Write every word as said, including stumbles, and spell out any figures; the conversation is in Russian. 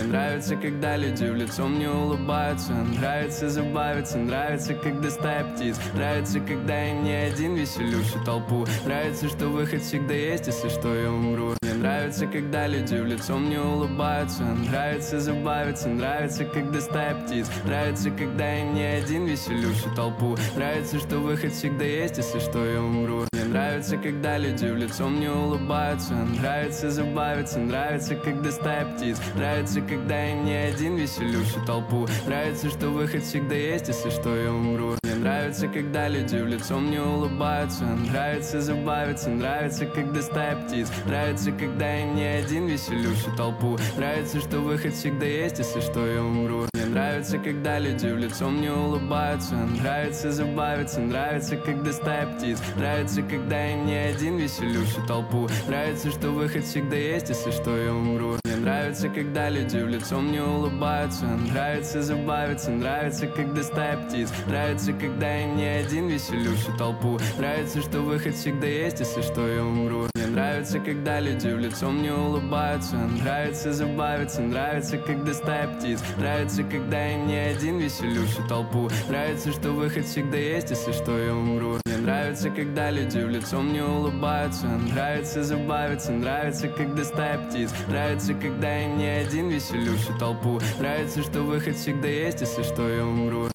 Мне нравится, когда люди в лицо мне улыбаются. Нравится забавиться, нравится, когда стая птиц. Нравится, когда я не один веселю всю толпу. Нравится, что выход всегда есть, если что я умру. Мне нравится, когда люди в лицо мне улыбаются. Нравится забавиться, нравится, когда стая птиц. Нравится, когда я не один веселю всю толпу. Нравится, что выход всегда есть, если что я умру. Мне нравится, когда люди в лицо мне улыбаются. Нравится забавиться, нравится, когда стая птиц. Нравится, когда я не один веселю всю толпу. Нравится, что выход всегда есть, если что я умру. Мне нравится, когда люди в лицо мне улыбаются. Нравится забавиться, нравится, когда стая птиц. Нравится, когда я не один веселю всю толпу. Нравится, что выход всегда есть, если что я умру. Мне нравится, когда люди в лицо мне улыбаются. Нравится забавиться, нравится, когда стая птиц. Нравится, когда я не один веселю всю толпу. Нравится, что выход всегда есть, если что я умру. Мне нравится, когда люди в лицо мне улыбаются. Нравится забавиться, нравится, когда стая птиц. Нравится, когда я не один веселю всю толпу. Нравится, что выход всегда есть, если что я умру. Мне нравится, когда люди в лицо мне улыбаются. Нравится забавиться, нравится, когда стая птиц. Нравится, когда я не один веселю всю толпу. Нравится, что выход всегда есть, если что я умру. Мне нравится, когда люди в лицо мне улыбаются. Нравится забавиться, нравится, когда стая птиц. Нравится, когда я не один веселю всю толпу. Нравится, что выход всегда есть, если что я умру.